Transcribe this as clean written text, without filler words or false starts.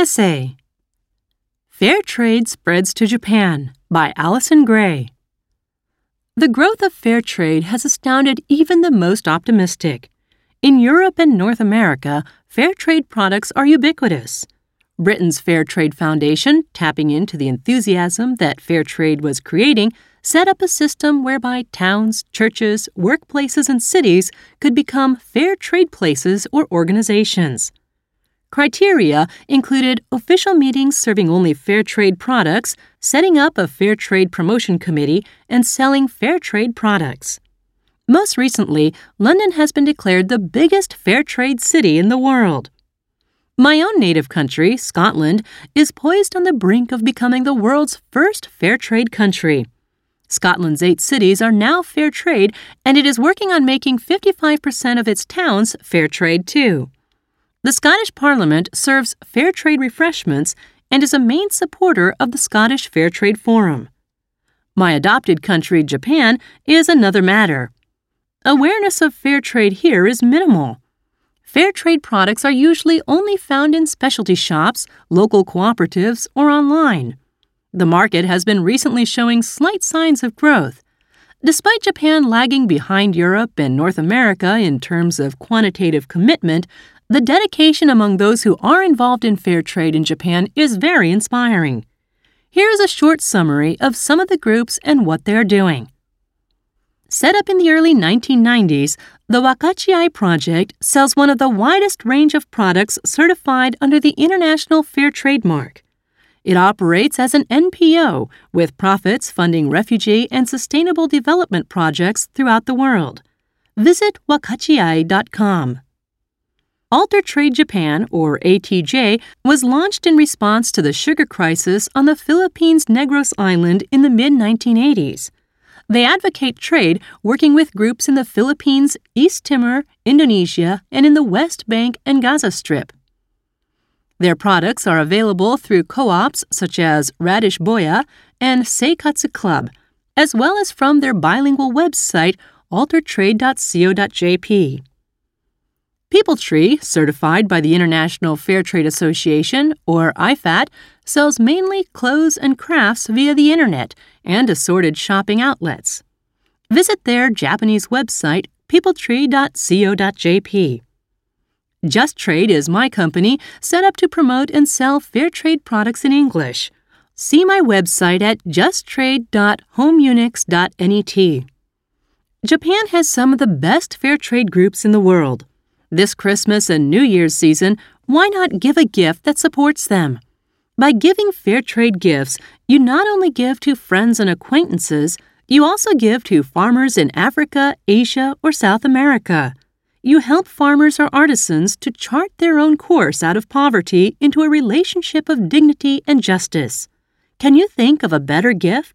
Essay. Fair Trade Spreads to Japan by Alison Gray. The growth of fair trade has astounded even the most optimistic. In Europe and North America, fair trade products are ubiquitous. Britain's Fair Trade Foundation, tapping into the enthusiasm that fair trade was creating, set up a system whereby towns, churches, workplaces, and cities could become fair trade places or organizations. Criteria included official meetings serving only fair trade products, setting up a fair trade promotion committee, and selling fair trade products. Most recently, London has been declared the biggest fair trade city in the world. My own native country, Scotland, is poised on the brink of becoming the world's first fair trade country. Scotland's 8 cities are now fair trade, and it is working on making 55% of its towns fair trade too. The Scottish Parliament serves fair trade refreshments and is a main supporter of the Scottish Fair Trade Forum. My adopted country, Japan, is another matter. Awareness of fair trade here is minimal. Fair trade products are usually only found in specialty shops, local cooperatives, or online. The market has been recently showing slight signs of growth. Despite Japan lagging behind Europe and North America in terms of quantitative commitment, the dedication among those who are involved in fair trade in Japan is very inspiring. Here is a short summary of some of the groups and what they are doing. Set up in the early 1990s, the Wakachi-ai Project sells one of the widest range of products certified under the International Fair Trade Mark. It operates as an NPO, with profits funding refugee and sustainable development projects throughout the world. Visit wakachiai.com. Alter Trade Japan, or ATJ, was launched in response to the sugar crisis on the Philippines' Negros Island in the mid-1980s. They advocate trade, working with groups in the Philippines, East Timor, Indonesia, and in the West Bank and Gaza Strip. Their products are available through co-ops such as Radish Boya and Seikatsu Club, as well as from their bilingual website, altertrade.co.jp. PeopleTree, certified by the International Fair Trade Association, or IFAT, sells mainly clothes and crafts via the Internet and assorted shopping outlets. Visit their Japanese website, peopletree.co.jp. Just Trade is my company set up to promote and sell fair trade products in English. See my website at justtrade.homeunix.net. Japan has some of the best fair trade groups in the world. This Christmas and New Year's season, why not give a gift that supports them? By giving fair trade gifts, you not only give to friends and acquaintances, you also give to farmers in Africa, Asia, or South America. You help farmers or artisans to chart their own course out of poverty into a relationship of dignity and justice. Can you think of a better gift?